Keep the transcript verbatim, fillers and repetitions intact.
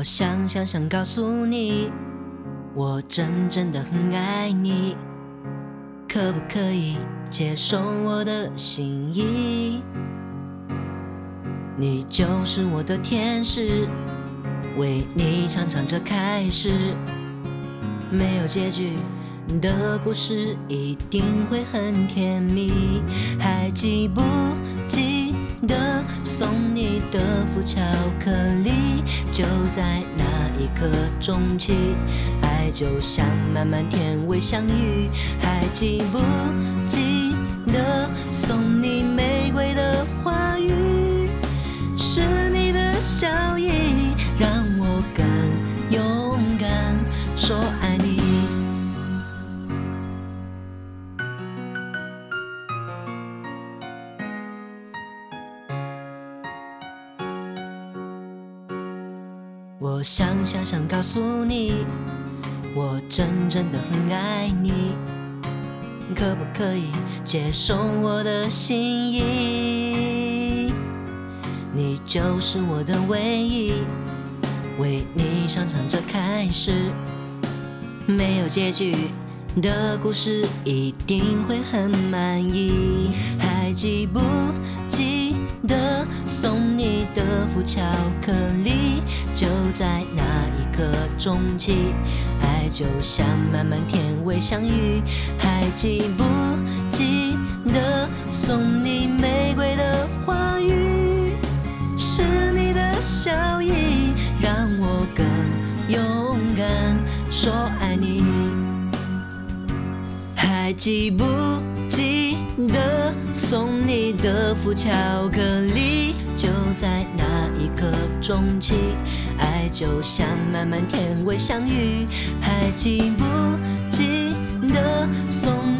想想想告诉你，我真正的很爱你，可不可以接受我的心意？你就是我的天使，为你唱唱这开始，没有结局的故事一定会很甜蜜。还记不记得送你的副巧克力？就在那一刻钟起，爱就像慢慢甜味相遇。还记不记得送你玫瑰的花语？是你的笑意让我更勇敢说爱你。我想想想告诉你，我真正的很爱你，可不可以接受我的心意？你就是我的唯一，为你唱唱这开始，没有结局的故事一定会很满意。还记不记得送你的副巧克力？就在那一刻钟起，爱就像慢慢甜味相遇。还记不记得送你玫瑰的花语？是你的笑意让我更勇敢说爱你。还记不记得送你的副巧克力？就在那一刻钟起，爱就像慢慢甜味相遇。还记不记得送